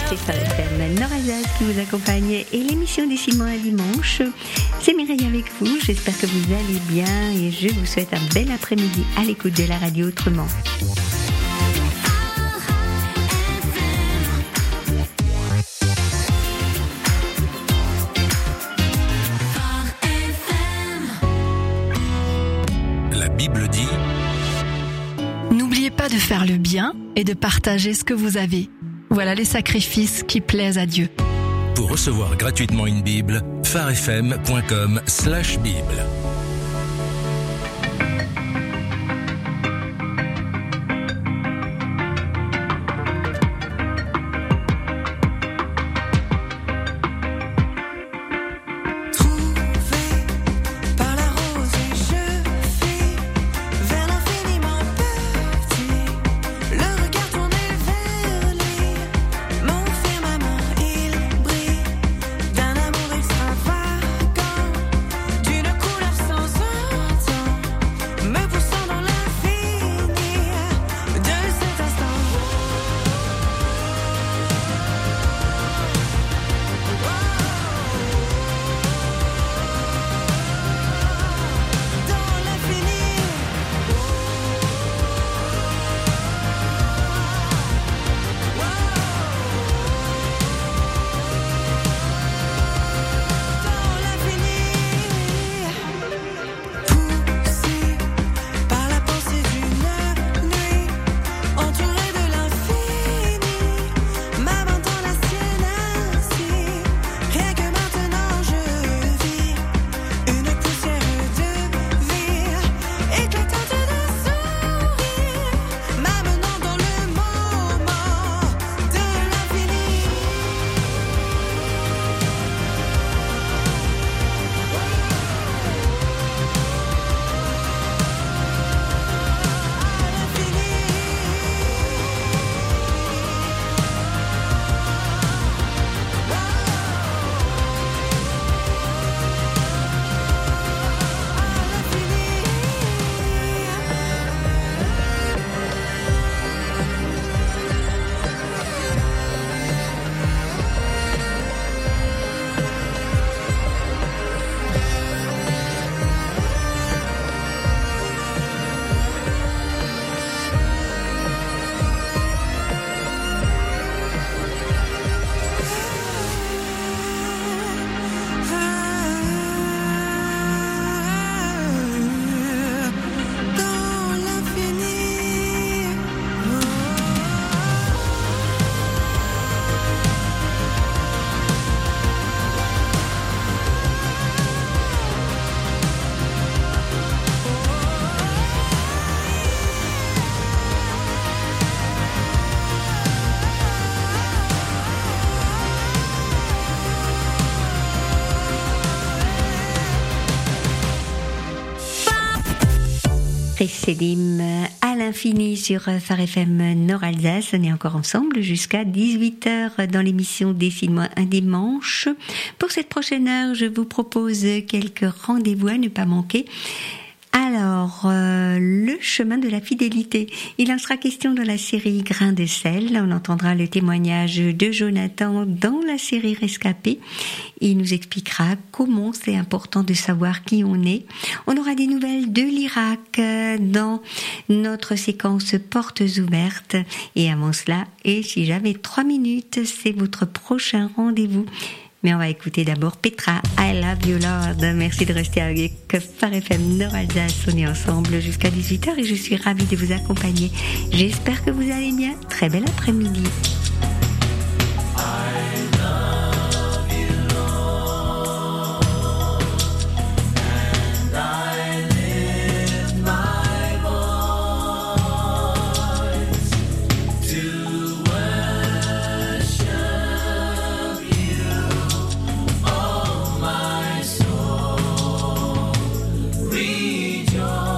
C'est Phare FM Nord-Alsace qui vous accompagne et l'émission Décidément un dimanche. C'est Mireille avec vous, j'espère que vous allez bien et je vous souhaite un bel après-midi à l'écoute de la radio autrement. La Bible dit: n'oubliez pas de faire le bien et de partager ce que vous avez. Voilà les sacrifices qui plaisent à Dieu. Pour recevoir gratuitement une Bible, pharefm.com/Bible. Célim à l'infini sur Phare FM Nord-Alsace. On est encore ensemble jusqu'à 18h dans l'émission Décide-moi un dimanche. Pour cette prochaine heure, je vous propose quelques rendez-vous à ne pas manquer. Alors, le chemin de la fidélité. Il en sera question dans la série Grains de sel. On entendra le témoignage de Jonathan dans la série Rescapé. Il nous expliquera comment c'est important de savoir qui on est. On aura des nouvelles de l'Irak dans notre séquence Portes ouvertes. Et avant cela, et si j'avais 3 minutes, c'est votre prochain rendez-vous. Mais on va écouter d'abord Petra, I Love You Lord. Merci de rester avec Phare FM Nord-Alsace. On est ensemble jusqu'à 18h et je suis ravie de vous accompagner. J'espère que vous allez bien. Très bel après-midi.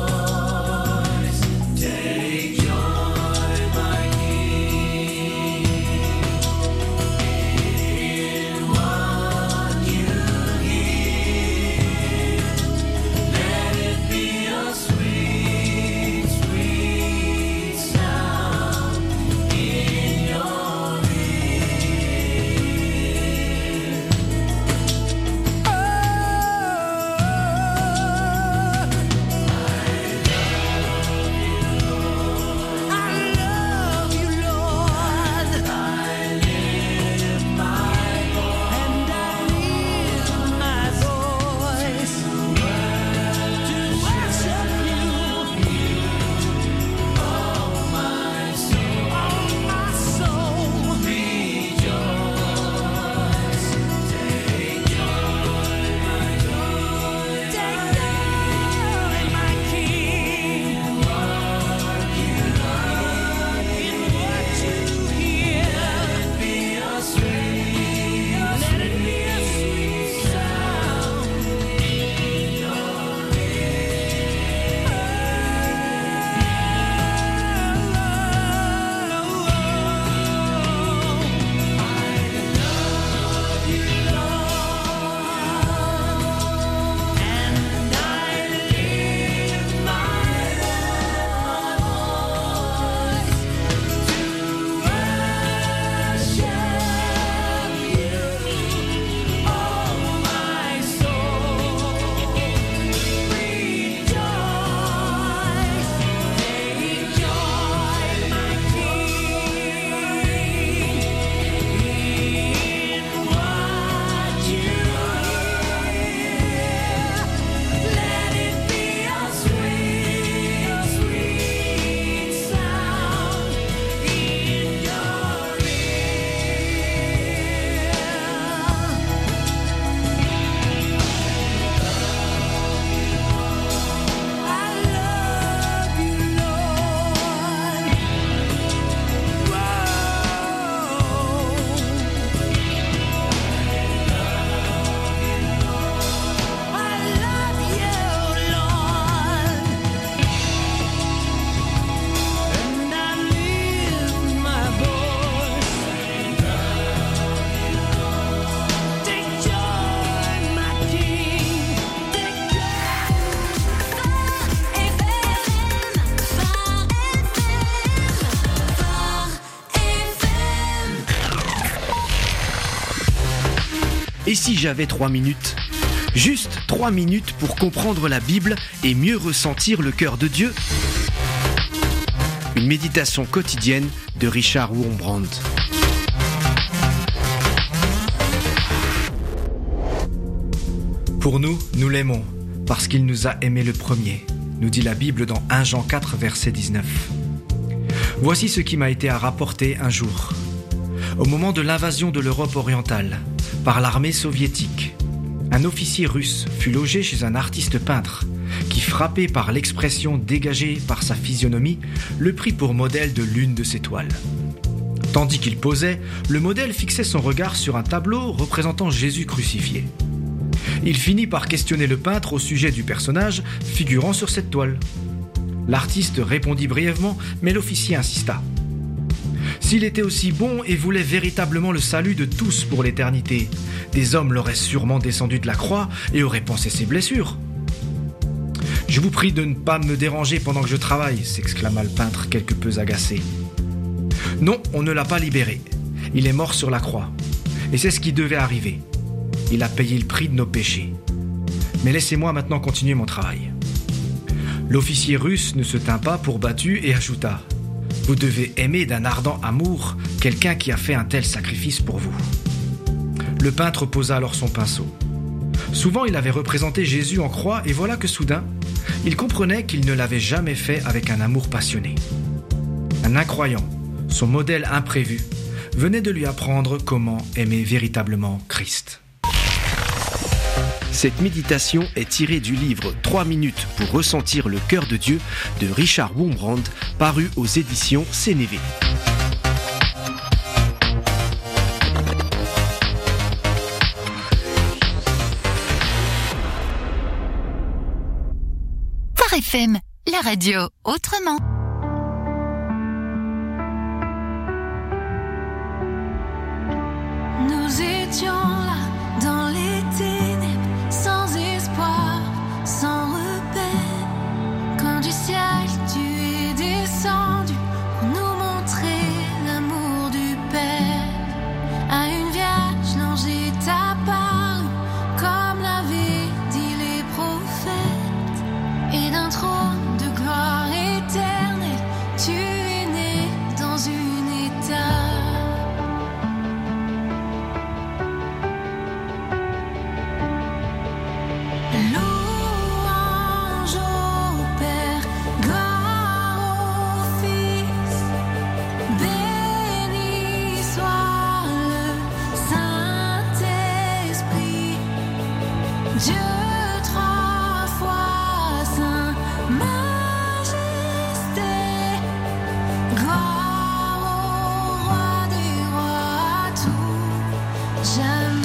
Take joy, my King. Et si j'avais 3 minutes ? Juste 3 minutes pour comprendre la Bible et mieux ressentir le cœur de Dieu ? Une méditation quotidienne de Richard Wurmbrand. Pour nous, nous l'aimons, parce qu'il nous a aimés le premier, nous dit la Bible dans 1 Jean 4, verset 19. Voici ce qui m'a été rapporté un jour. Au moment de l'invasion de l'Europe orientale, par l'armée soviétique, un officier russe fut logé chez un artiste peintre qui, frappé par l'expression dégagée par sa physionomie, le prit pour modèle de l'une de ses toiles. Tandis qu'il posait, le modèle fixait son regard sur un tableau représentant Jésus crucifié. Il finit par questionner le peintre au sujet du personnage figurant sur cette toile. L'artiste répondit brièvement, mais l'officier insista. S'il était aussi bon et voulait véritablement le salut de tous pour l'éternité, des hommes l'auraient sûrement descendu de la croix et auraient pansé ses blessures. « Je vous prie de ne pas me déranger pendant que je travaille », s'exclama le peintre quelque peu agacé. « Non, on ne l'a pas libéré. Il est mort sur la croix. Et c'est ce qui devait arriver. Il a payé le prix de nos péchés. Mais laissez-moi maintenant continuer mon travail. » L'officier russe ne se tint pas pour battu et ajouta « Vous devez aimer d'un ardent amour quelqu'un qui a fait un tel sacrifice pour vous. » Le peintre posa alors son pinceau. Souvent, il avait représenté Jésus en croix et voilà que soudain, il comprenait qu'il ne l'avait jamais fait avec un amour passionné. Un incroyant, son modèle imprévu, venait de lui apprendre comment aimer véritablement Christ. Cette méditation est tirée du livre 3 minutes pour ressentir le cœur de Dieu de Richard Wurmbrand, paru aux éditions Sénévé. Phare FM, la radio autrement. Nous étions là dans les ténèbres, sans espoir, sans repère. Quand du ciel tu es descendu pour nous montrer l'amour du Père. À une vierge, l'ange est apparu, comme l'avaient dit les prophètes. Et d'un trône de gloire éternelle, tu es né dans une étape. Louange au Père, gloire au Fils, béni soit le Saint-Esprit, Dieu trois fois saint, majesté, gloire au roi des rois à tout jamais.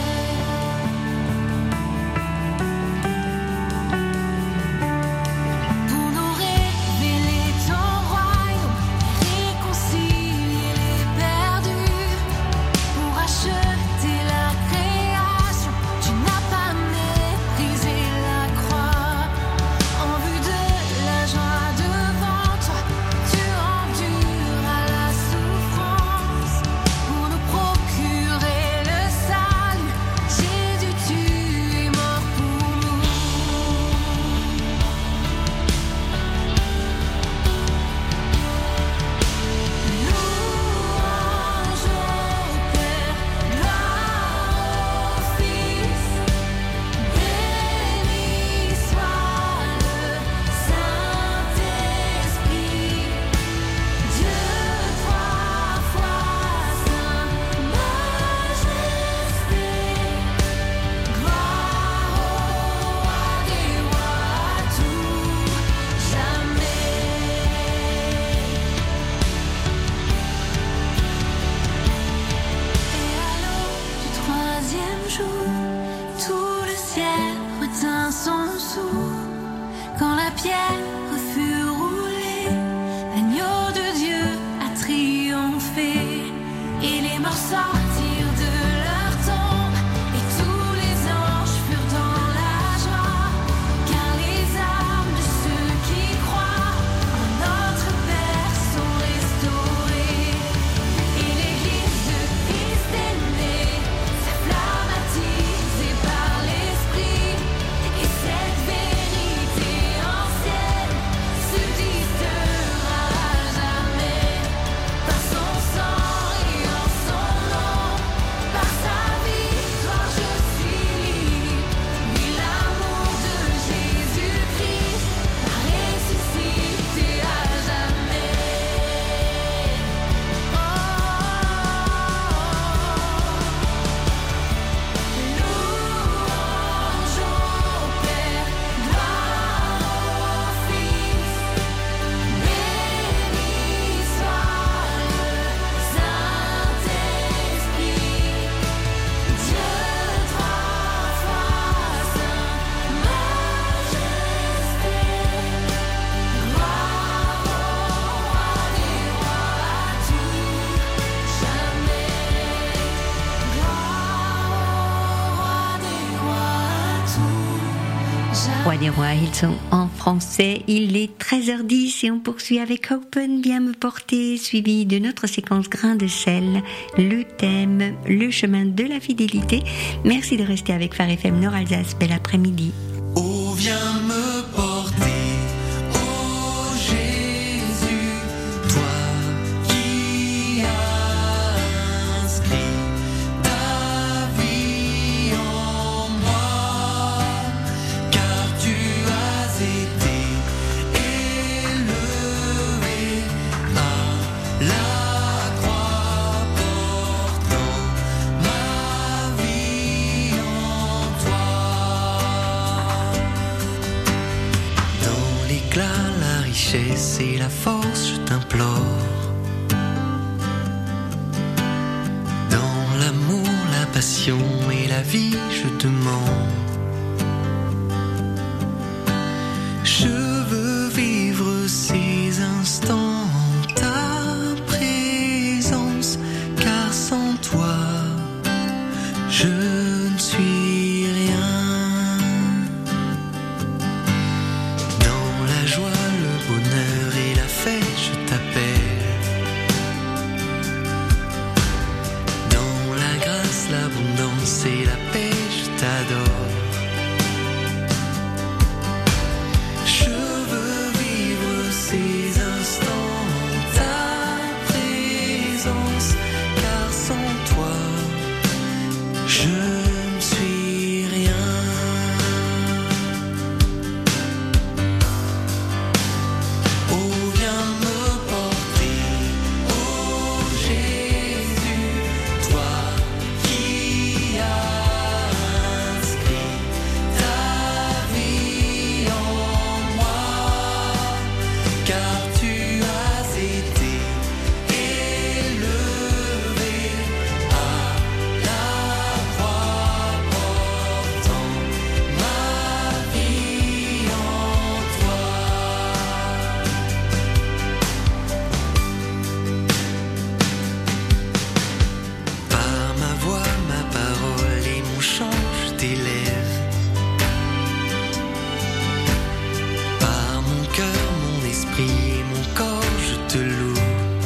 Pour nous révéler ton royaume, réconcilier les perdus, pour acheter la création, tu n'as pas méprisé la croix. En vue de la joie devant toi, tu enduras la souffrance. Pour nous procurer le salut, Jésus, tu es mort pour nous. Louange au Père, gloire au Fils, béni soit le Saint-Esprit, Dieu trois fois saint, majesté, gloire au roi des rois à tout jamais. Et à l'aube du troisième jour, tout le ciel retint son souffle. Quand la pierre fut roulée, l'agneau de Dieu a triomphé. Et les morts sortirent de leur tombe, et tous les anges furent dans la joie. Car les âmes de ceux qui croient en notre Père sont restaurées. Et l'église de Christ est née, sa flamme attire Roi des rois, ils sont en français. Il est 13h10 et on poursuit avec Open, bien me porter, suivi de notre séquence grain de sel, le thème, le chemin de la fidélité. Merci de rester avec Phare FM Nord Alsace. Bel après-midi. Oh, viens me porter, oh Jésus, toi qui as inscrit ta vie en moi, car tu as été élevé à la croix, portant ma vie en toi. Dans l'éclat, la richesse et la force, je t'implore. Dans l'amour, la passion et la vie, je demande. Je veux vivre ces instants en ta présence, car sans toi, je ne suis rien. Dans la joie, le bonheur et la fête, je t'appelle. Dans la grâce, l'abondance et la paix, je t'adore. Je veux vivre ces instants en ta présence, car sans toi, je ne suis rien. Oh, viens me porter, oh Jésus, toi qui as inscrit ta vie en moi, car tu as été élevé à la croix, portant ma vie en toi. Par ma voix, ma parole et mon chant, je t'élève. Par mon cœur, mon esprit et mon corps, je te loue.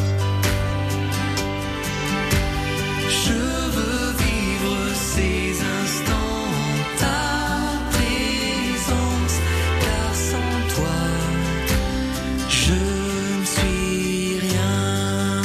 Je veux vivre ces instants en ta présence, car sans toi, je ne suis rien.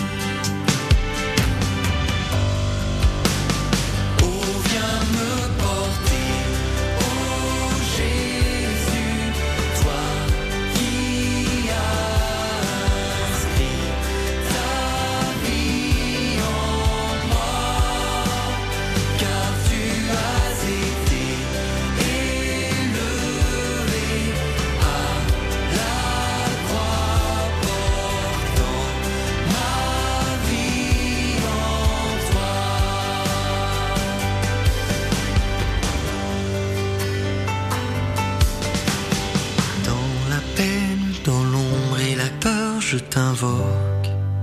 Oh, viens me porter, oh Jésus, toi qui as inscrit ta vie en moi, car tu as été élevé à la croix, portant ma vie en toi. Dans la peine, dans l'ombre et la peur, je t'invoque.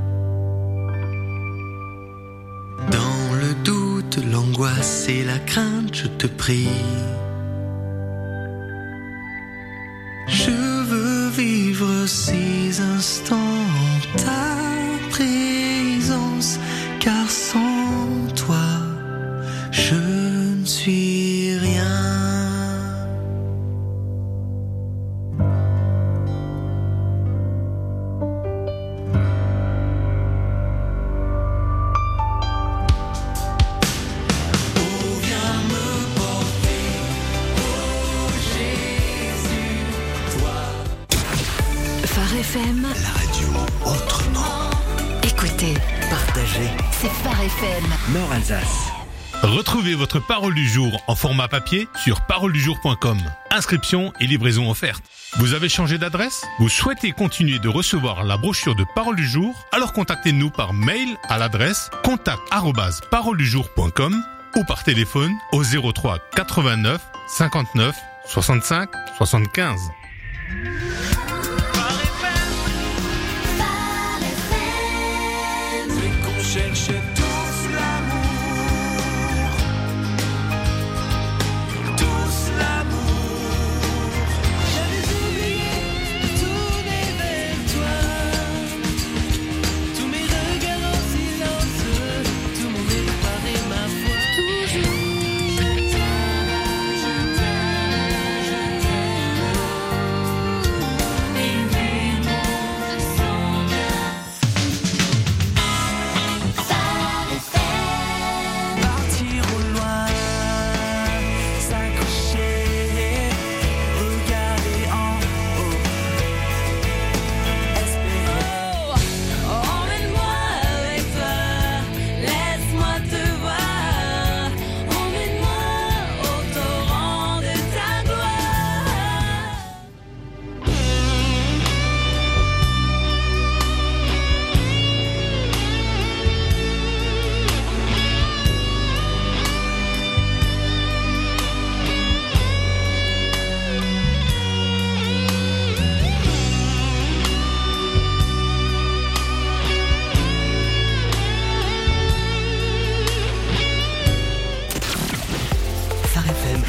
Dans le doute, l'angoisse et la crainte, je te prie. Je veux vivre ces instants en ta présence, car sans toi, je ne suis rien. Oh, viens me porter, oh Jésus, toi. Phare FM, La radio autrement. écoutez, Partagez. c'est Phare FM. Nord Alsace. Retrouvez votre parole du jour en format papier sur paroledujour.com. Inscription et livraison offerte. Vous avez changé d'adresse? Vous souhaitez continuer de recevoir la brochure de Parole du jour? Alors contactez-nous par mail à l'adresse contact@paroledujour.com ou par téléphone au 03 89 59 65 75. C'est qu'on cherchait tous l'amour, tous l'amour.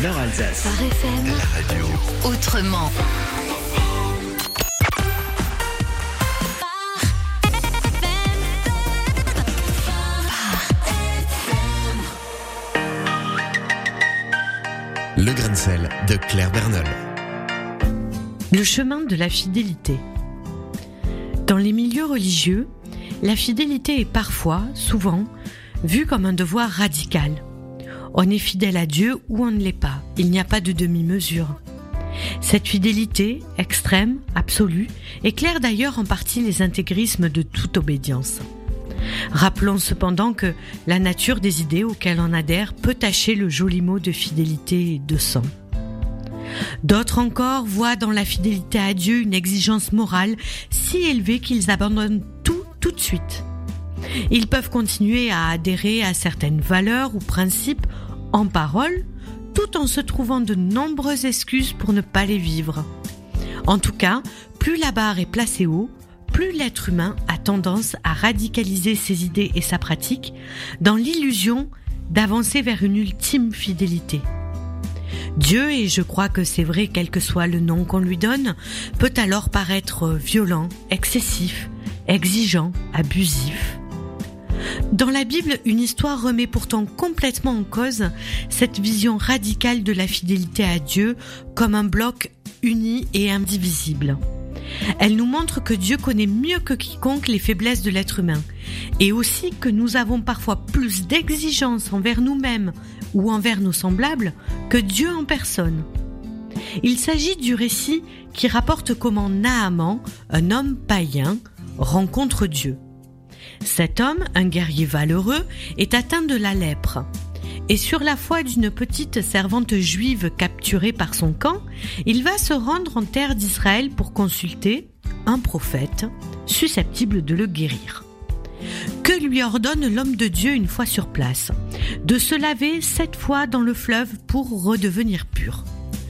Nord-Alsace. Phare FM. La radio. Autrement. Le grain de sel de Claire Bernol. Le chemin de la fidélité. Dans les milieux religieux, la fidélité est parfois, souvent, vue comme un devoir radical. On est fidèle à Dieu ou on ne l'est pas. Il n'y a pas de demi-mesure. Cette fidélité, extrême, absolue, éclaire d'ailleurs en partie les intégrismes de toute obédience. Rappelons cependant que la nature des idées auxquelles on adhère peut tacher le joli mot de fidélité et de sang. D'autres encore voient dans la fidélité à Dieu une exigence morale si élevée qu'ils abandonnent tout de suite. Ils peuvent continuer à adhérer à certaines valeurs ou principes en parole, tout en se trouvant de nombreuses excuses pour ne pas les vivre. En tout cas, plus la barre est placée haut, plus l'être humain a tendance à radicaliser ses idées et sa pratique dans l'illusion d'avancer vers une ultime fidélité. Dieu, et je crois que c'est vrai quel que soit le nom qu'on lui donne, peut alors paraître violent, excessif, exigeant, abusif. Dans la Bible, une histoire remet pourtant complètement en cause cette vision radicale de la fidélité à Dieu comme un bloc uni et indivisible. Elle nous montre que Dieu connaît mieux que quiconque les faiblesses de l'être humain et aussi que nous avons parfois plus d'exigences envers nous-mêmes ou envers nos semblables que Dieu en personne. Il s'agit du récit qui rapporte comment Naaman, un homme païen, rencontre Dieu. Cet homme, un guerrier valeureux, est atteint de la lèpre. Et sur la foi d'une petite servante juive capturée par son camp, il va se rendre en terre d'Israël pour consulter un prophète susceptible de le guérir. Que lui ordonne l'homme de Dieu une fois sur place ? De se laver 7 fois dans le fleuve pour redevenir pur.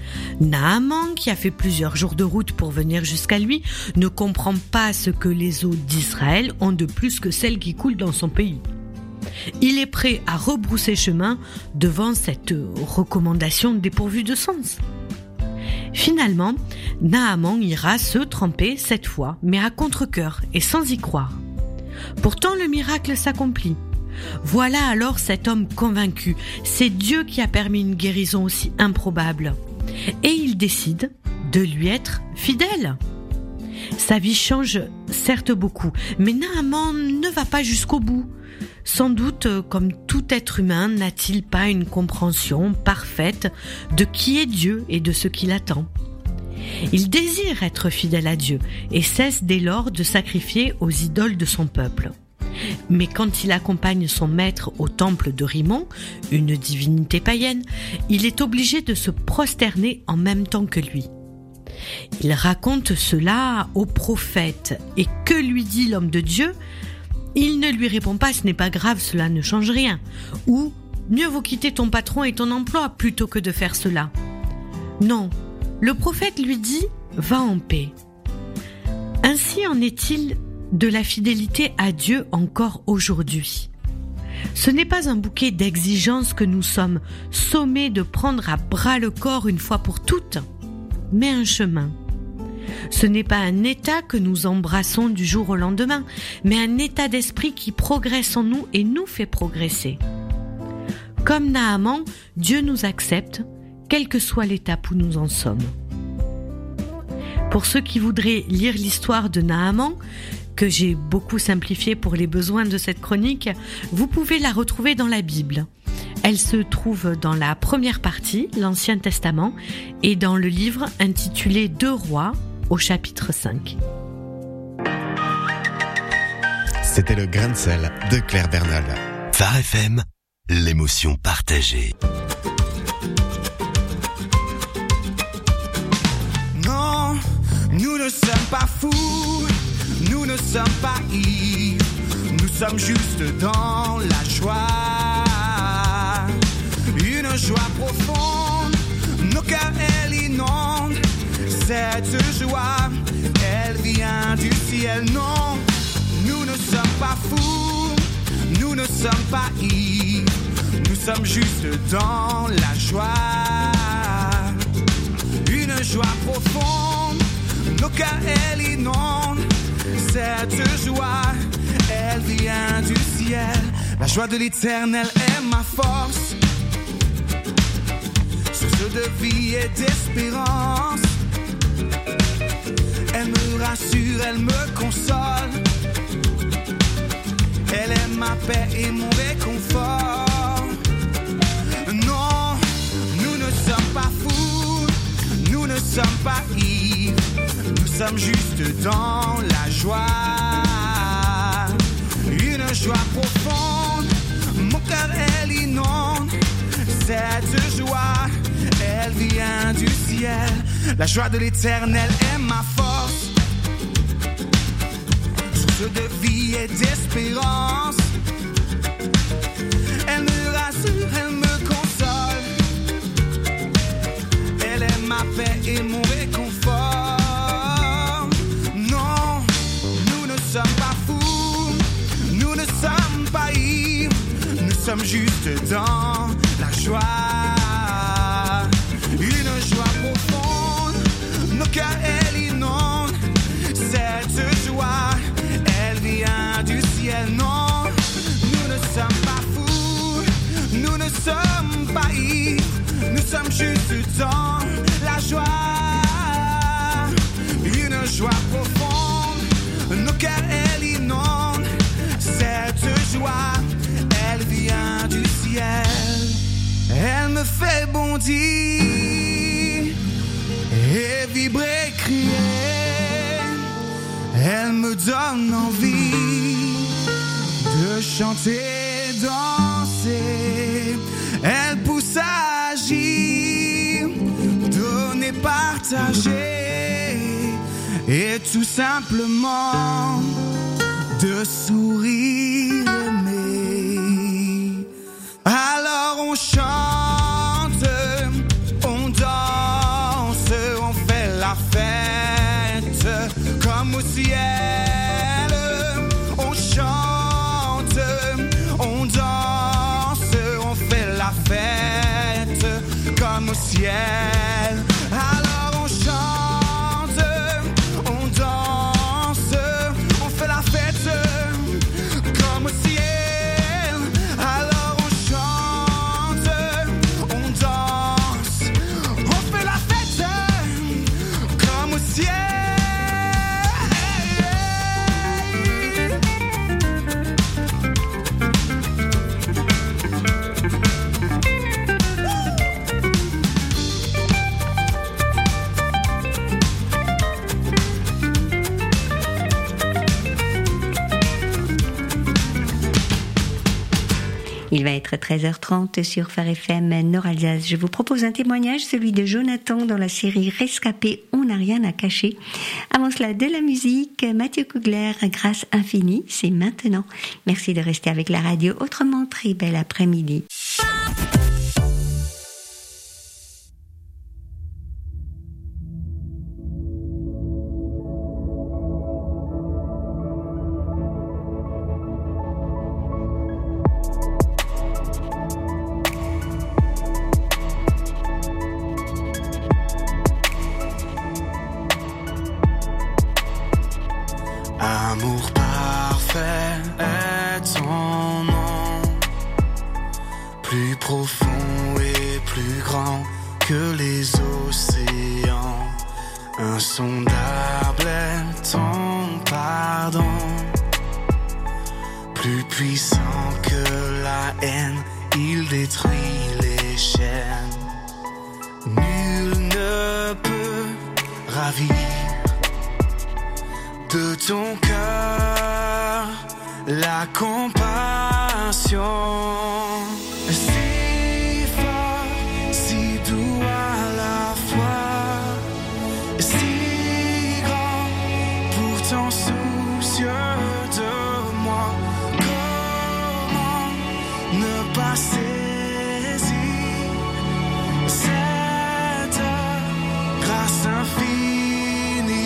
Naaman, qui a fait plusieurs jours de route pour venir jusqu'à lui, ne comprend pas ce que les eaux d'Israël ont de plus que celles qui coulent dans son pays. Il est prêt à rebrousser chemin devant cette recommandation dépourvue de sens. Finalement, Naaman ira se tremper 7 fois, mais à contre-cœur et sans y croire. Pourtant, le miracle s'accomplit. Voilà alors cet homme convaincu. C'est Dieu qui a permis une guérison aussi improbable. Et il décide de lui être fidèle. Sa vie change certes beaucoup, mais Naaman ne va pas jusqu'au bout. Sans doute, comme tout être humain, n'a-t-il pas une compréhension parfaite de qui est Dieu et de ce qu'il attend. Il désire être fidèle à Dieu et cesse dès lors de sacrifier aux idoles de son peuple. Mais quand il accompagne son maître au temple de Rimmon, une divinité païenne, il est obligé de se prosterner en même temps que lui. Il raconte cela au prophète et que lui dit l'homme de Dieu ? Il ne lui répond pas « ce n'est pas grave, cela ne change rien » ou « mieux vaut quitter ton patron et ton emploi plutôt que de faire cela ». Non, le prophète lui dit « va en paix ». Ainsi en est-il de la fidélité à Dieu encore aujourd'hui. Ce n'est pas un bouquet d'exigences que nous sommes sommés de prendre à bras le corps une fois pour toutes, mais un chemin. Ce n'est pas un état que nous embrassons du jour au lendemain, mais un état d'esprit qui progresse en nous et nous fait progresser. Comme Naaman, Dieu nous accepte, quelle que soit l'étape où nous en sommes. Pour ceux qui voudraient lire l'histoire de Naaman, que j'ai beaucoup simplifiée pour les besoins de cette chronique, vous pouvez la retrouver dans la Bible. Elle se trouve dans la première partie, l'Ancien Testament, et dans le livre intitulé 2 Rois, au chapitre 5. C'était le grain de sel de Claire Bernol. Phare FM, l'émotion partagée. Non, nous ne sommes pas fous, nous ne sommes pas ivres, nous sommes juste dans la joie. Une joie profonde, nos cœurs elle inonde. Cette joie, elle vient du ciel. Non, nous ne sommes pas fous, nous ne sommes pas ivres, nous sommes juste dans la joie. une joie profonde, nos cœurs elle inonde. Cette joie, elle vient du ciel. La joie de l'Éternel est ma force, source de vie et d'espérance. Elle me rassure, elle me console. Elle est ma paix et mon réconfort. Non, nous ne sommes pas fous, nous ne sommes pas ivres, nous sommes juste dans la joie. Une joie profonde, mon cœur elle inonde. Cette joie, elle vient du ciel. La joie de l'Éternel est ma force, source de vie et d'espérance. Elle me rassure, elle me console. Elle est ma paix et mon réconfort. Non, nous ne sommes pas fous, nous ne sommes pas ivres, nous sommes juste dans la joie. Une joie profonde, nos cœurs elle inonde. Cette joie, elle vient du ciel. Non, nous ne sommes pas fous, nous ne sommes pas ivres, nous sommes juste dans la joie. Une joie profonde, nos cœurs elle inonde. Cette joie, elle vient du ciel. Elle me fait bondir et vibrer, crier. Elle me donne envie de chanter, danser. Elle pousse à agir, donner, partager. Et tout simplement de sourire, aimer. Alors on chante, on danse, on fait la fête comme au ciel. On chante, on danse, on fait la fête comme au ciel. Alors on chante, on danse, on fait la fête comme au ciel. Il va être 13h30 sur Phare FM Nord-Alsace. Je vous propose un témoignage, celui de Jonathan dans la série Rescapé, on n'a rien à cacher. Avant cela, de la musique, Mathieu Kugler, Grâce infinie, c'est maintenant. Merci de rester avec la radio. Autrement, très bel après-midi. Amour parfait est ton nom, plus profond et plus grand que les océans. Insondable est ton pardon, plus puissant que la haine, il détruit les chaînes. Nul ne peut ravir de ton cœur la compassion. Si fort, si doux à la fois, si grand, pourtant soucieux de moi. Comment ne pas saisir cette grâce infinie?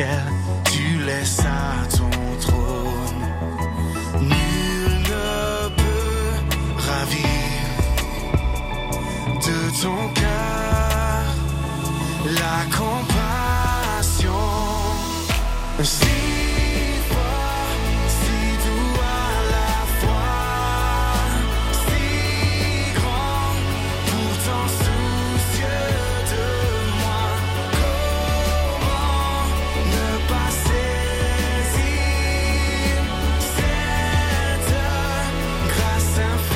ciel, tu laisses à ton trône. Nul ne peut ravir de ton cœur la compassion. Si fort, si doux à la fois, si grand, pourtant soucieux de moi. Comment ne pas saisir cette grâce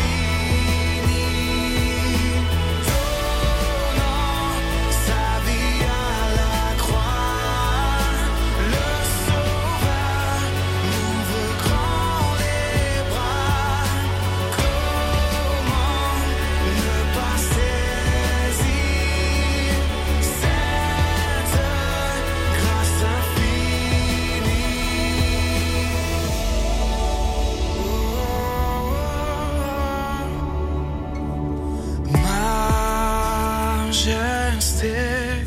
infinie, donnant sa vie à la croix. Le Sauveur n'ouvre grand les bras. Comment ne pas saisir cette grâce infinie? Majesté,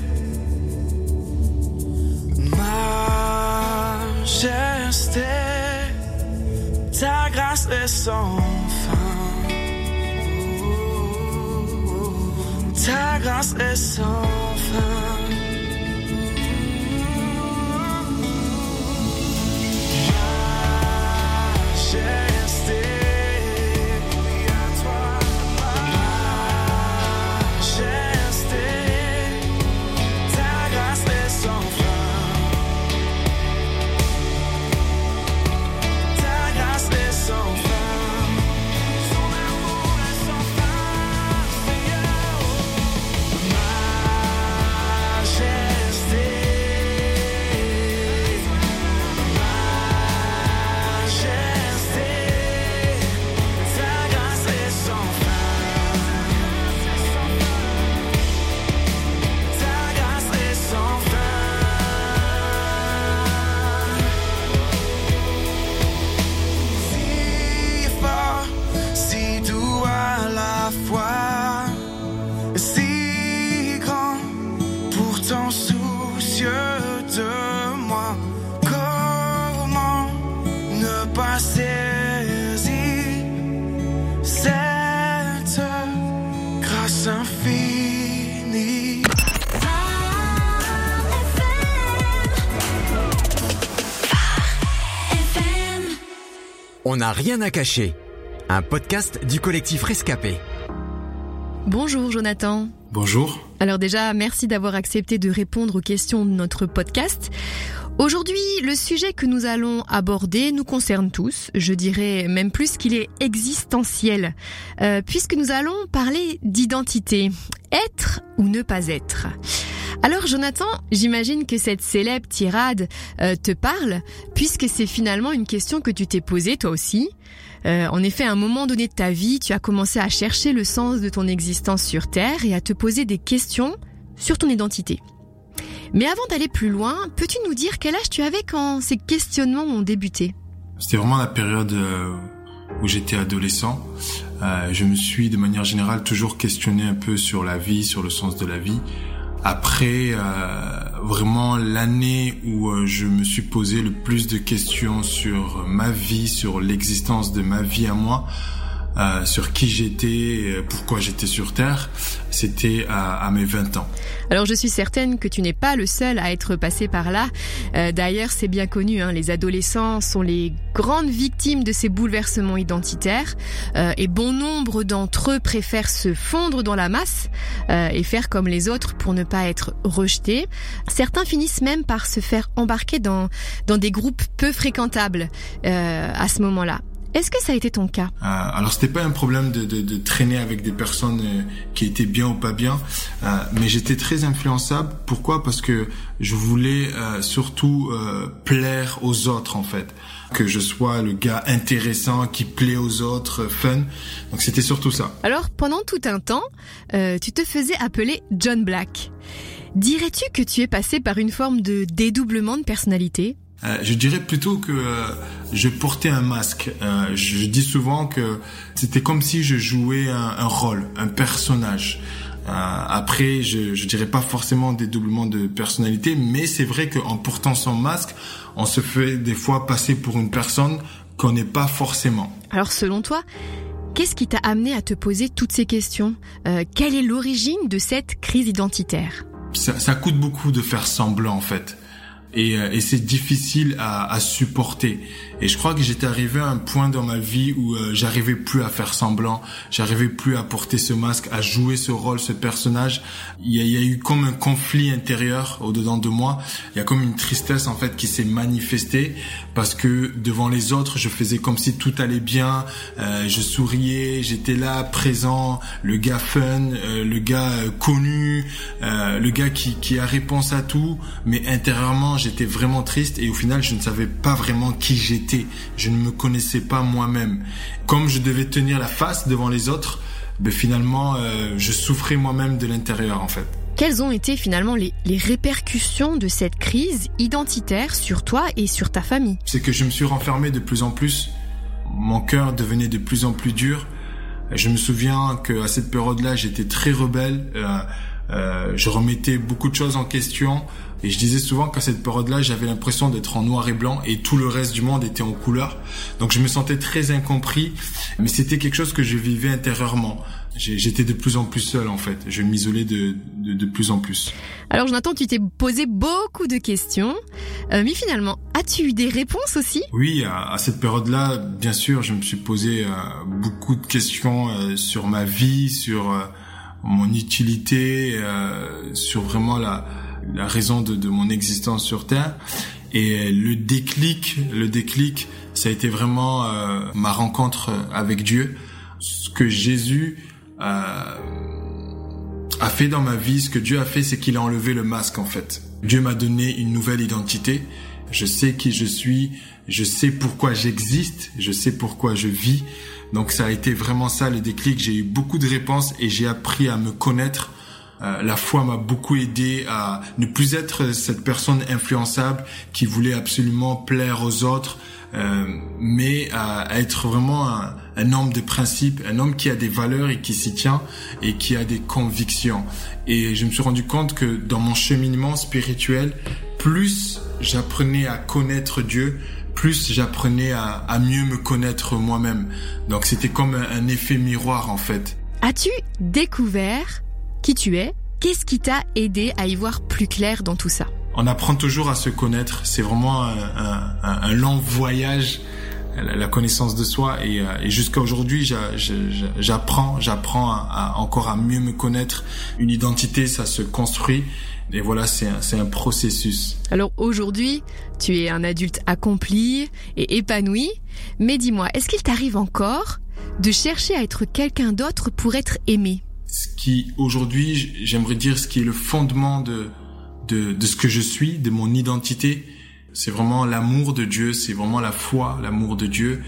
majesté, ta grâce est sans fin. Ta grâce est sans fin. Majesté, oui à toi. Majesté, ta grâce est sans fin. Ta grâce est sans fin. Son amour est sans fin, Seigneur. Majesté, majesté, ta grâce est sans fin. Ta grâce est sans fin. Si fort, si doux à la fois, si grand, pourtant soucieux de moi. Comment ne pas saisir cette grâce infinie? On n'a rien à cacher. Un podcast du collectif Rescapé. Bonjour Jonathan. Bonjour. Alors déjà, merci d'avoir accepté de répondre aux questions de notre podcast. Aujourd'hui, le sujet que nous allons aborder nous concerne tous, je dirais même plus qu'il est existentiel, puisque nous allons parler d'identité, être ou ne pas être. Alors Jonathan, j'imagine que cette célèbre tirade te parle, puisque c'est finalement une question que tu t'es posée toi aussi. En effet, à un moment donné de ta vie, tu as commencé à chercher le sens de ton existence sur Terre et à te poser des questions sur ton identité. Mais avant d'aller plus loin, peux-tu nous dire quel âge tu avais quand ces questionnements ont débuté ? C'était vraiment la période où j'étais adolescent. Je me suis de manière générale toujours questionné un peu sur la vie, sur le sens de la vie. Après, vraiment l'année où je me suis posé le plus de questions sur ma vie, sur l'existence de ma vie à moi, sur qui j'étais, pourquoi j'étais sur Terre, c'était à mes 20 ans. Alors je suis certaine que tu n'es pas le seul à être passé par là. D'ailleurs, c'est bien connu, les adolescents sont les grandes victimes de ces bouleversements identitaires et bon nombre d'entre eux préfèrent se fondre dans la masse et faire comme les autres pour ne pas être rejetés. Certains finissent même par se faire embarquer dans des groupes peu fréquentables à ce moment-là. Est-ce que ça a été ton cas ? Alors c'était pas un problème de traîner avec des personnes qui étaient bien ou pas bien, mais j'étais très influençable. Pourquoi ? Parce que je voulais surtout plaire aux autres en fait, que je sois le gars intéressant qui plaît aux autres, fun. Donc c'était surtout ça. Alors pendant tout un temps, tu te faisais appeler John Black. Dirais-tu que tu es passé par une forme de dédoublement de personnalité ? Je dirais plutôt que je portais un masque. Je dis souvent que c'était comme si je jouais un rôle, un personnage. Après, je dirais pas forcément dédoublement de personnalité, mais c'est vrai qu'en portant son masque, on se fait des fois passer pour une personne qu'on n'est pas forcément. Alors selon toi, qu'est-ce qui t'a amené à te poser toutes ces questions ? Quelle est l'origine de cette crise identitaire ? Ça coûte beaucoup de faire semblant en fait. Et c'est difficile à supporter. Et je crois que j'étais arrivé à un point dans ma vie où j'arrivais plus à faire semblant, j'arrivais plus à porter ce masque, à jouer ce rôle, ce personnage. Il y a eu comme un conflit intérieur au-dedans de moi. Il y a comme une tristesse en fait qui s'est manifestée parce que devant les autres, je faisais comme si tout allait bien, je souriais, j'étais là, présent, le gars fun, le gars connu, le gars qui a réponse à tout, mais intérieurement, j'étais vraiment triste et au final, je ne savais pas vraiment qui j'étais. Je ne me connaissais pas moi-même. Comme je devais tenir la face devant les autres, finalement, je souffrais moi-même de l'intérieur en fait. Quelles ont été finalement les répercussions de cette crise identitaire sur toi et sur ta famille ? C'est que je me suis renfermé de plus en plus. Mon cœur devenait de plus en plus dur. Je me souviens qu'à cette période-là, j'étais très rebelle. Je remettais beaucoup de choses en question. Et je disais souvent qu'à cette période-là, j'avais l'impression d'être en noir et blanc et tout le reste du monde était en couleur. Donc je me sentais très incompris, mais c'était quelque chose que je vivais intérieurement. J'étais de plus en plus seul en fait. Je m'isolais de plus en plus. Alors Jonathan, tu t'es posé beaucoup de questions, mais finalement, as-tu eu des réponses aussi ? Oui, à cette période-là, bien sûr, je me suis posé beaucoup de questions sur ma vie, sur mon utilité, sur vraiment la raison de mon existence sur Terre. Et le déclic, ça a été vraiment ma rencontre avec Dieu. Ce que Jésus a fait dans ma vie, ce que Dieu a fait, c'est qu'il a enlevé le masque en fait. Dieu m'a donné une nouvelle identité. Je sais qui je suis, je sais pourquoi j'existe, je sais pourquoi je vis. Donc ça a été vraiment ça le déclic. J'ai eu beaucoup de réponses et j'ai appris à me connaître. La foi m'a beaucoup aidé à ne plus être cette personne influençable qui voulait absolument plaire aux autres, mais à être vraiment un homme de principe, un homme qui a des valeurs et qui s'y tient et qui a des convictions. Et je me suis rendu compte que dans mon cheminement spirituel, plus j'apprenais à connaître Dieu, plus j'apprenais à mieux me connaître moi-même. Donc c'était comme un effet miroir en fait. As-tu découvert qui tu es ? Qu'est-ce qui t'a aidé à y voir plus clair dans tout ça ? On apprend toujours à se connaître. C'est vraiment un long voyage, la connaissance de soi. Et jusqu'à aujourd'hui, j'apprends encore à mieux me connaître. Une identité, ça se construit. Et voilà, c'est un processus. Alors aujourd'hui, tu es un adulte accompli et épanoui. Mais dis-moi, est-ce qu'il t'arrive encore de chercher à être quelqu'un d'autre pour être aimé ? Ce qui, aujourd'hui, j'aimerais dire ce qui est le fondement de ce que je suis, de mon identité, c'est vraiment l'amour de Dieu, c'est vraiment la foi, l'amour de Dieu.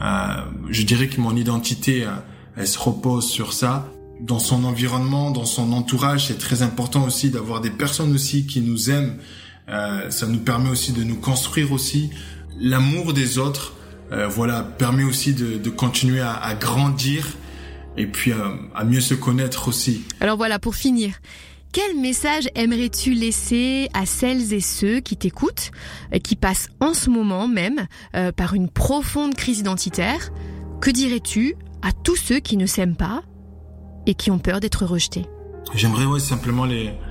Je dirais que mon identité, elle se repose sur ça. Dans son environnement, dans son entourage, c'est très important aussi d'avoir des personnes aussi qui nous aiment. Ça nous permet aussi de nous construire aussi. L'amour des autres, permet aussi de continuer à grandir. Et puis à mieux se connaître aussi. Alors voilà, pour finir, quel message aimerais-tu laisser à celles et ceux qui t'écoutent, qui passent en ce moment même par une profonde crise identitaire ? Que dirais-tu à tous ceux qui ne s'aiment pas et qui ont peur d'être rejetés ? J'aimerais simplement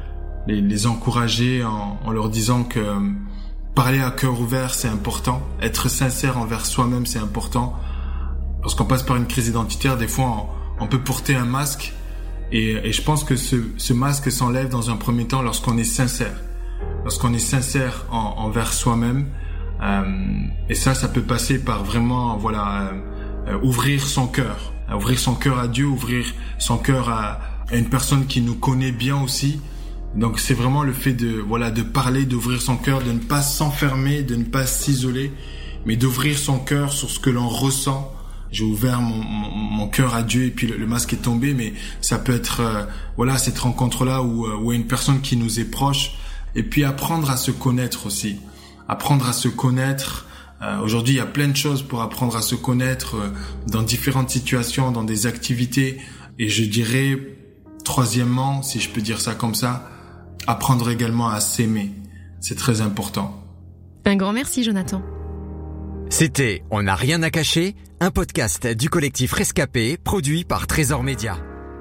les encourager en leur disant que parler à cœur ouvert, c'est important. Être sincère envers soi-même, c'est important. Lorsqu'on passe par une crise identitaire, des fois, on peut porter un masque et je pense que ce masque s'enlève dans un premier temps lorsqu'on est sincère. Lorsqu'on est sincère envers soi-même. Et ça peut passer par vraiment, ouvrir son cœur. Ouvrir son cœur à Dieu, ouvrir son cœur à une personne qui nous connaît bien aussi. Donc c'est vraiment le fait de parler, d'ouvrir son cœur, de ne pas s'enfermer, de ne pas s'isoler, mais d'ouvrir son cœur sur ce que l'on ressent. J'ai ouvert mon cœur à Dieu et puis le masque est tombé, mais ça peut être cette rencontre-là où une personne qui nous est proche. Et puis apprendre à se connaître aussi. Apprendre à se connaître. Aujourd'hui, il y a plein de choses pour apprendre à se connaître dans différentes situations, dans des activités. Et je dirais troisièmement, si je peux dire ça comme ça, apprendre également à s'aimer. C'est très important. Un grand merci, Jonathan. C'était On n'a rien à cacher, un podcast du collectif Rescapé, produit par Trésor Média.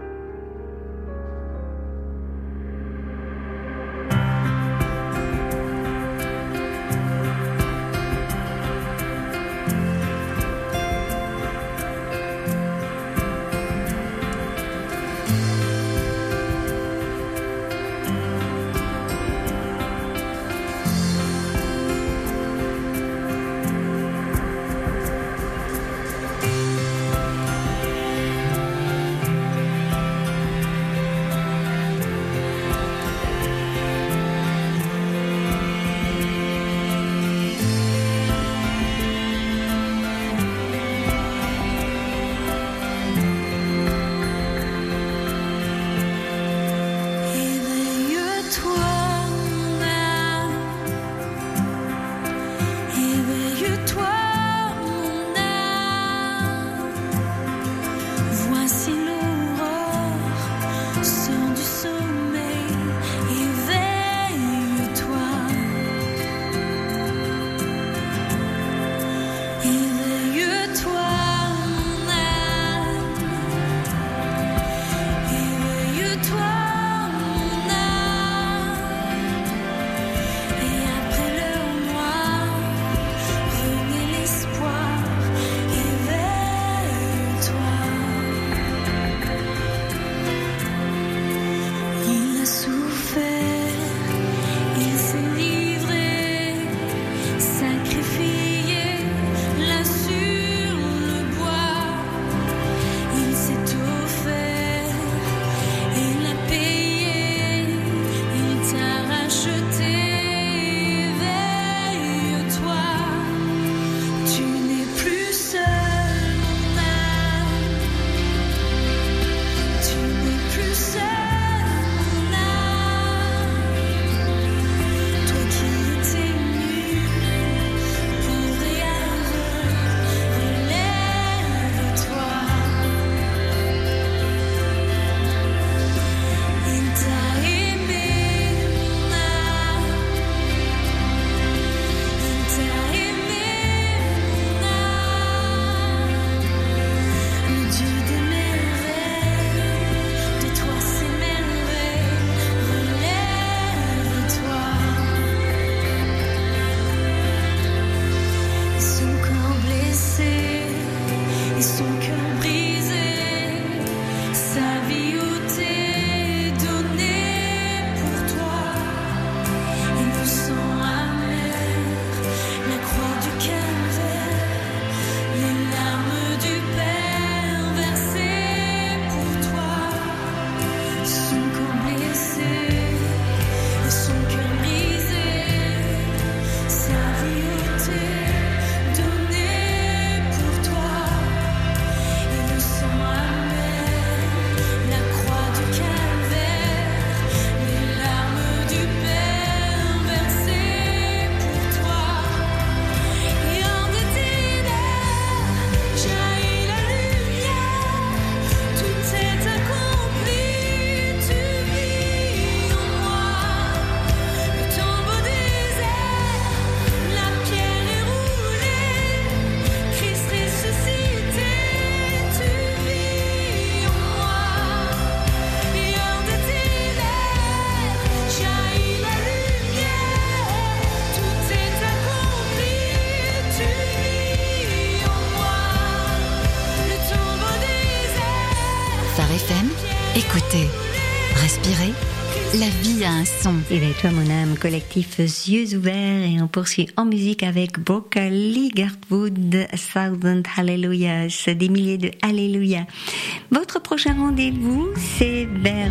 Écoutez, respirez, la vie a un son. Et bien toi mon âme, collectif Yeux ouverts, et on poursuit en musique avec Broccoli Gartwood, Thousand Hallelujahs, des milliers de Alléluia. Votre prochain rendez-vous, c'est vers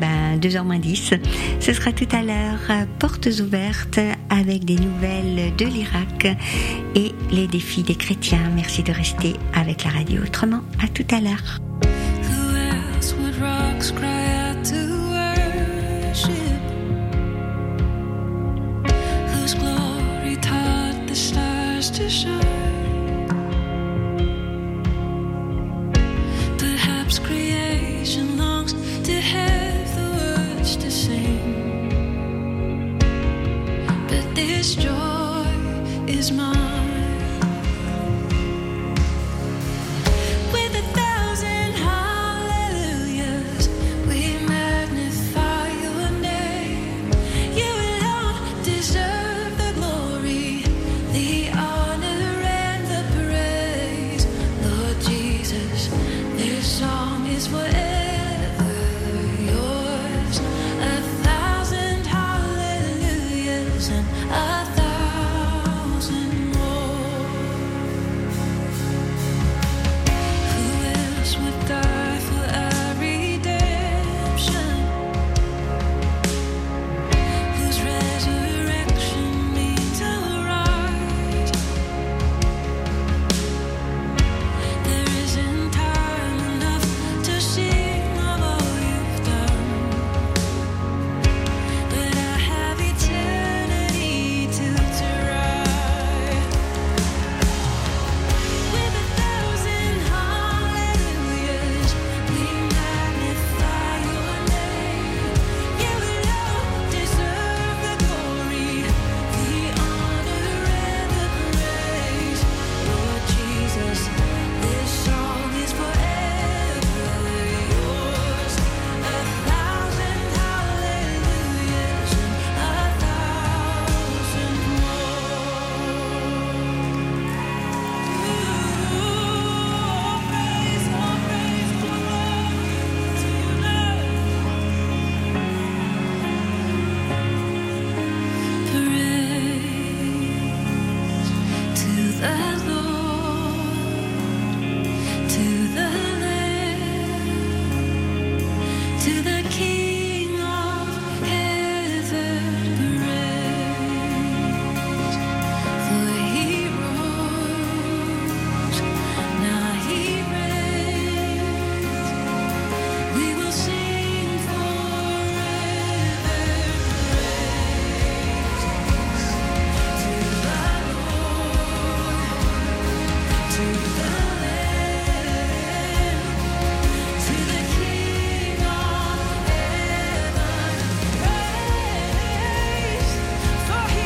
2h10. Ce sera tout à l'heure, portes ouvertes, avec des nouvelles de l'Irak et les défis des chrétiens. Merci de rester avec la radio. Autrement, à tout à l'heure. Rocks cry out to worship, whose glory taught the stars to shine. Perhaps creation longs to have this joy is mine. With 1,000 hallelujahs, we magnify your name. You alone deserve the glory, the honor and the praise. Lord Jesus, this song is forever yours. 1,000 hallelujahs and 1,000 more. Who else would die for our redemption? Whose resurrection means a rise? There isn't time enough to sing of all you've done, but I have eternity to try. With 1,000 hallelujahs, we magnify your name. You alone deserve the glory, the honor and the praise. Lord Jesus, this song is forever yours. 1,000 hallelujahs and 1,000 to the King of heaven, praise. For he rose, now he reigns. We will sing forever praise to the Lord, to the Lamb, to the King of heaven, praise. For he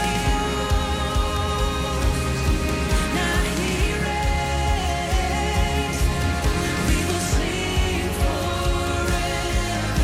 rose, now he reigns. We will sing forever.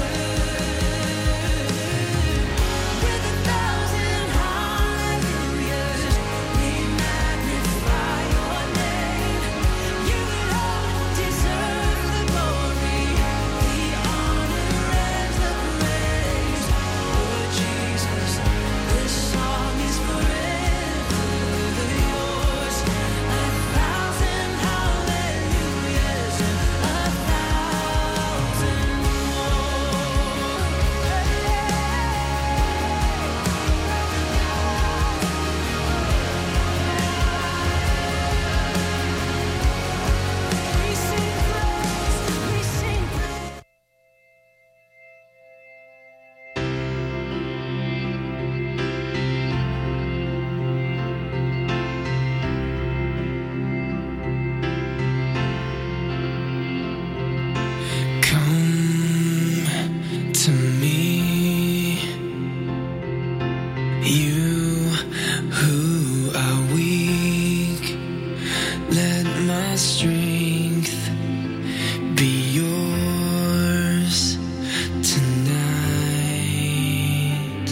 With 1,000 hallelujahs, we magnify your name. You alone deserve the glory, the honor and the praise. Lord Jesus, this song is forever yours. 1,000 hallelujahs and 1,000 more. We sing praise, we sing praise. Come to me, you who are weak. Let my strength be yours tonight.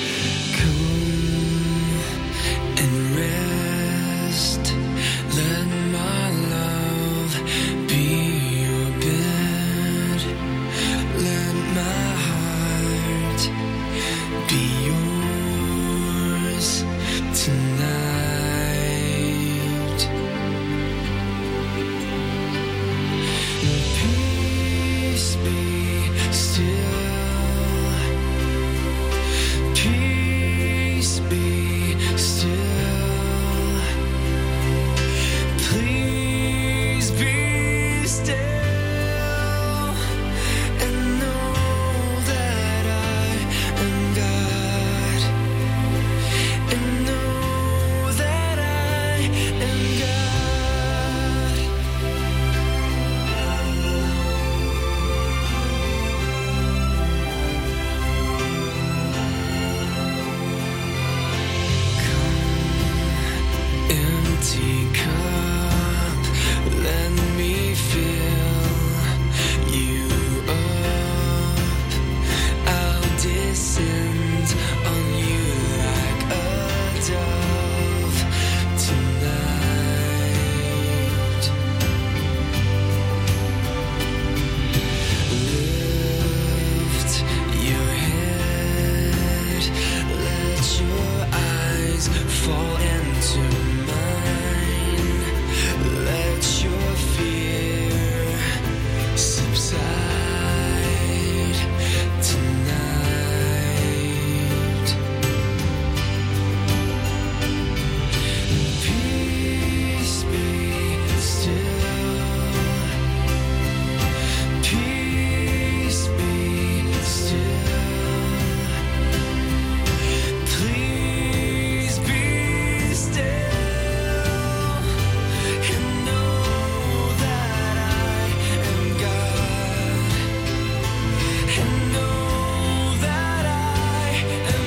Come and rest. Let my love be your bed. Let my heart be yours. empty cup. Let me fill you up. I'll descend on you like a dove tonight. Lift your head, let your eyes fall into mine. Let your fear subside tonight. Peace be still. Peace be still. Please be still and know that I am God. And know that I am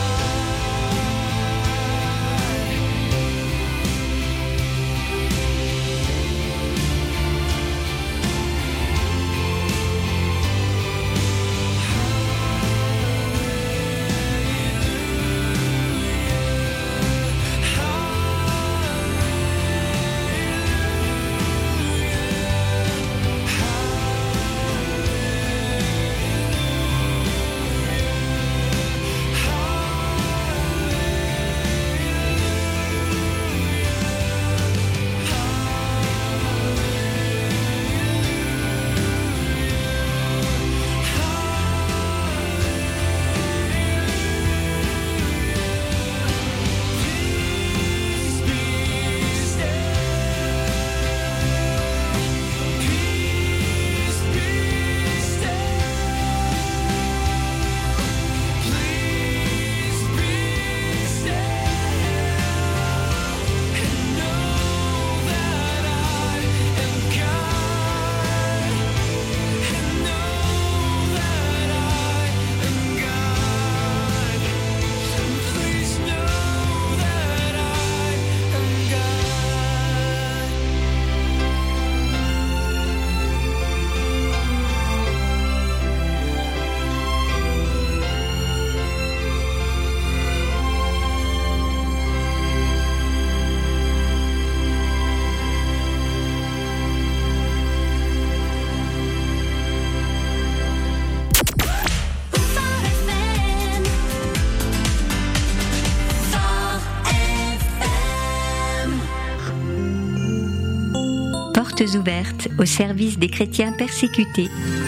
Portes ouvertes au service des chrétiens persécutés.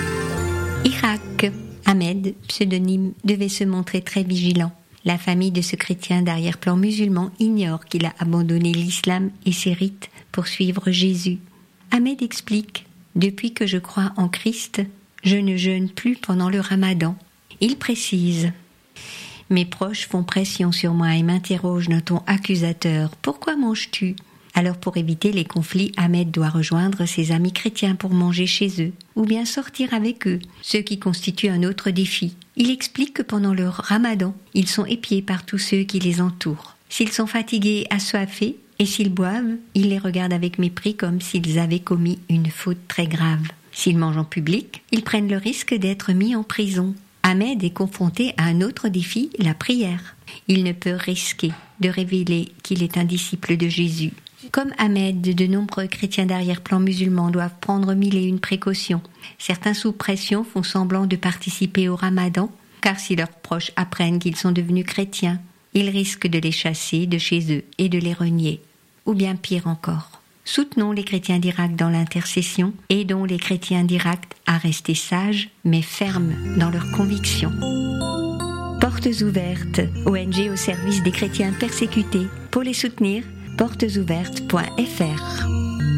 Irak. Ahmed, pseudonyme, devait se montrer très vigilant. La famille de ce chrétien d'arrière-plan musulman ignore qu'il a abandonné l'islam et ses rites pour suivre Jésus. Ahmed explique « Depuis que je crois en Christ, je ne jeûne plus pendant le ramadan. » Il précise « Mes proches font pression sur moi et m'interrogent d'un ton accusateur. Pourquoi manges-tu » Alors pour éviter les conflits, Ahmed doit rejoindre ses amis chrétiens pour manger chez eux, ou bien sortir avec eux, ce qui constitue un autre défi. Il explique que pendant le ramadan, ils sont épiés par tous ceux qui les entourent. S'ils sont fatigués, assoiffés, et s'ils boivent, il les regarde avec mépris comme s'ils avaient commis une faute très grave. S'ils mangent en public, ils prennent le risque d'être mis en prison. Ahmed est confronté à un autre défi, la prière. Il ne peut risquer de révéler qu'il est un disciple de Jésus. Comme Ahmed, de nombreux chrétiens d'arrière-plan musulmans doivent prendre 1001 précautions. Certains sous pression font semblant de participer au ramadan, car si leurs proches apprennent qu'ils sont devenus chrétiens, ils risquent de les chasser de chez eux et de les renier. Ou bien pire encore. Soutenons les chrétiens d'Irak dans l'intercession, aidons les chrétiens d'Irak à rester sages, mais fermes dans leurs convictions. Portes ouvertes, ONG au service des chrétiens persécutés. Pour les soutenir, portesouvertes.fr.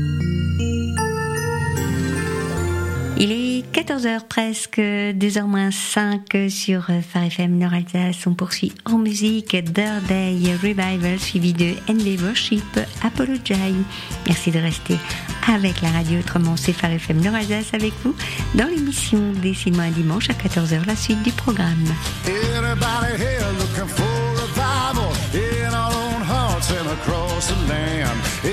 Il est 14h presque, 2h-5 sur Phare FM Nord Alsace. On poursuit en musique Third Day Revival suivi de NB Worship Apologize. Merci de rester avec la radio. Autrement, c'est Phare FM Nord Alsace avec vous dans l'émission Décide-moi un dimanche à 14h, la suite du programme. Everybody here looking for revival in our own hearts and across the land.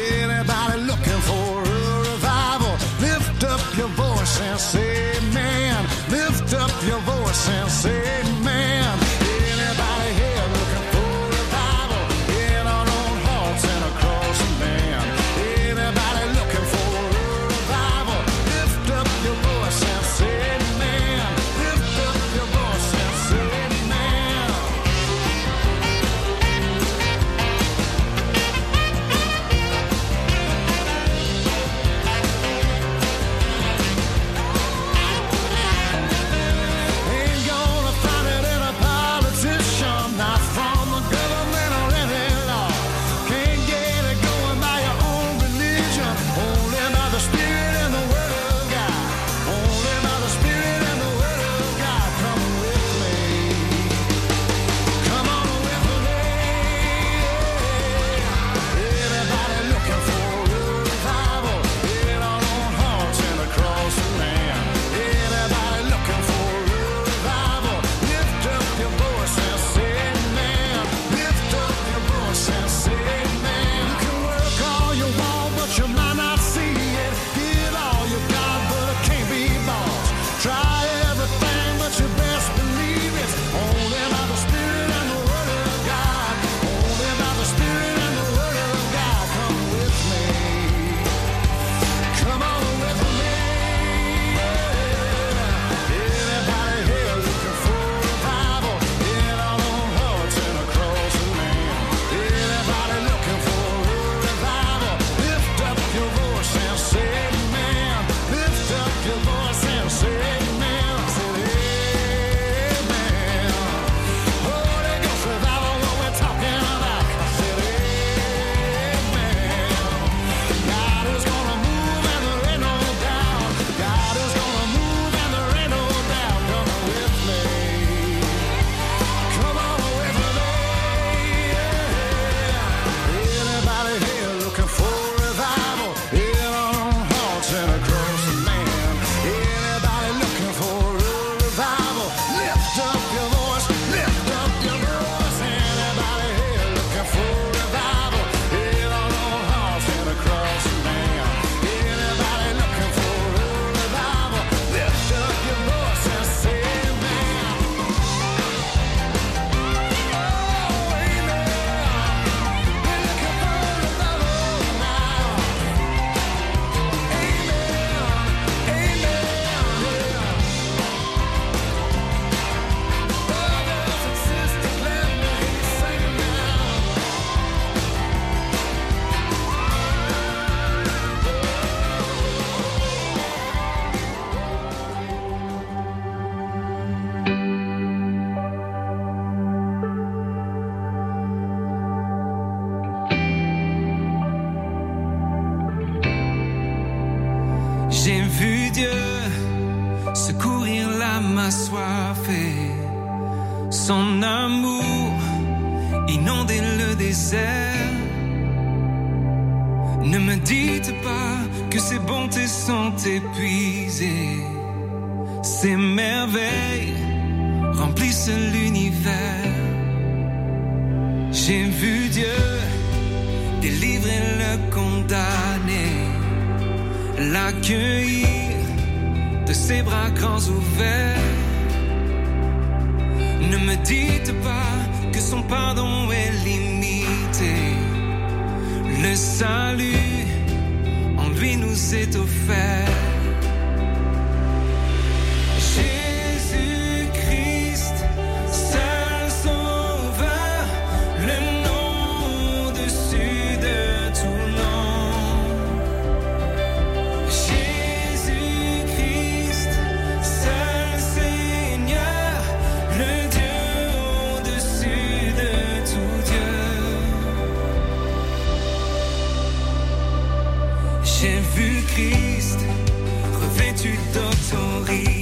assoiffé. Son amour inondait le désert. Ne me dites pas que ses bontés sont épuisées. Ses merveilles remplissent l'univers. J'ai vu Dieu délivrer le condamné, l'accueillir de ses bras grands ouverts. Ne me dites pas que son pardon est limité. Le salut en lui nous est offert. J'ai vu Christ revêtu d'autorité.